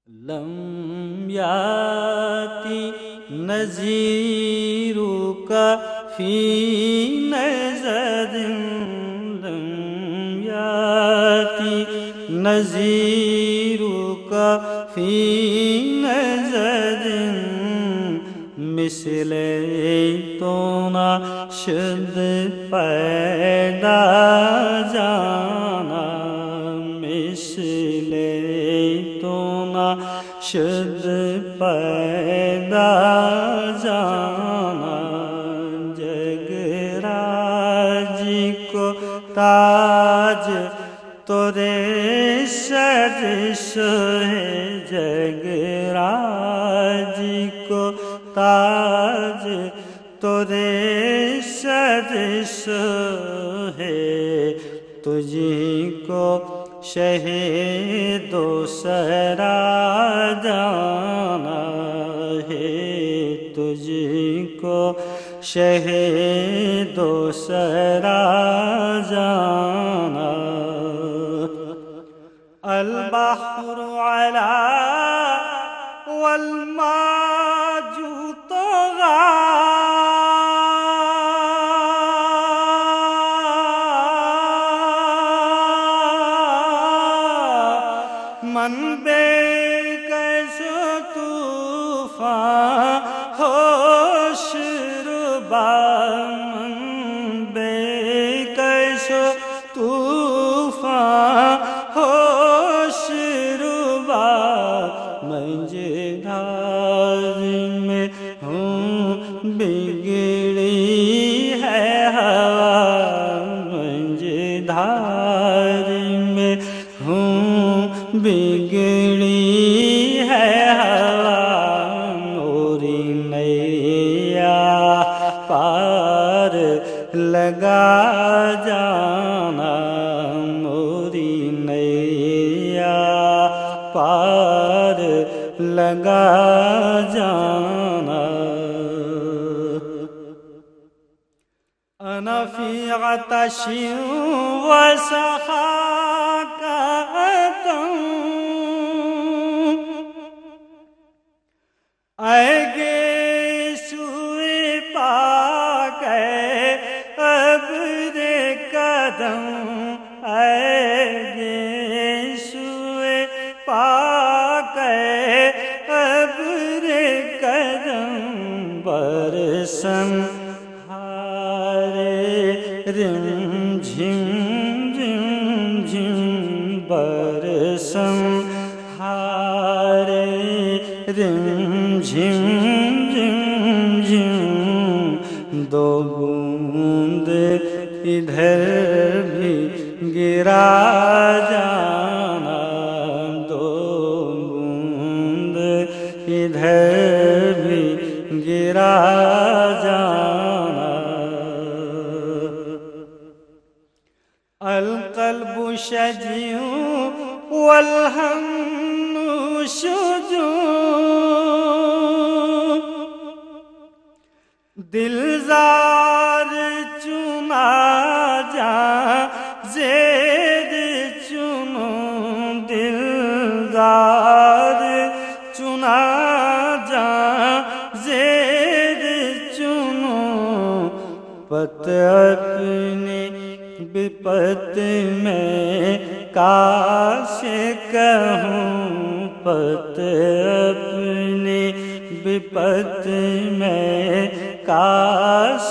لم یاتی نذیرک فی نظر لم یاتی نذیرک فی نظر مثل تو نہ شد پیدا جانا مثل تو نہ شد پیدا جانا جگ راج کو تاج تورے سرش ہے جگ راج کو تاج تورے سرش ہے تجھی کو شہید و سرا جانا ہے تجھی کو شہید و سرا جانا البحر علا والماج طغى من بے کش طوفان ہوش ربا من بے کش طوفان ہوش ربا میں جدار میں ہوں بگڑی ہے ہوا میں جدار میں ہوں بگڑی ہے ہوا موری نیا پار لگا جانا موری نیا پار لگا جانا انا فی عطش وسخاک آئے سوئے پاک ابر قدم آئے سوئے پاک ابر قدم برسن ہارے رم جھم جھم جھم برسن ہارے رم جھم جھم جھم دو بوند ادھر بھی گرا جانا دو بوند ادھر بھی گرا جانا القلب شجیع والہم شجون دل زار چنا جا زید چنو دل زار چنا جا زید چنو پت اپنی بپت میں کاش کہوں پت اپنی بپت میں کاش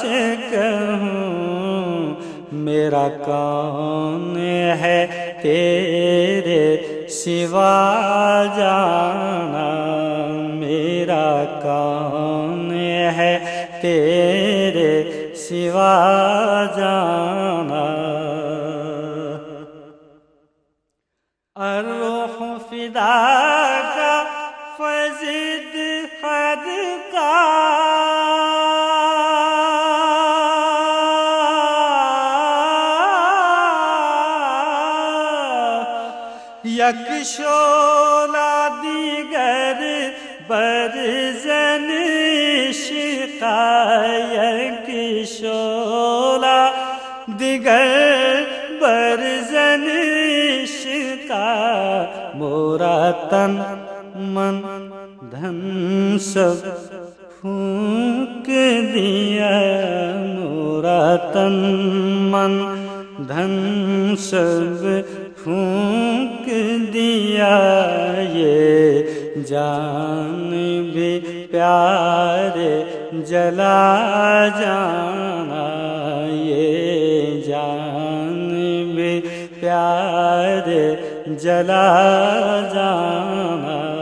کہوں میرا کون ہے تیرے سوا جانا میرا کون ہے تیرے سوا جانا الروح فداک فزد خد کا یک شعلہ دیگر برزن عشقا یک شعلہ دیگر برزن عشقا مورا تن من دھن سب پھونک دیا میرا تن من دھن سب پھونک دیا یہ جان بھی پیارے جلا جانا یہ جان بھی پیارے جلا جانا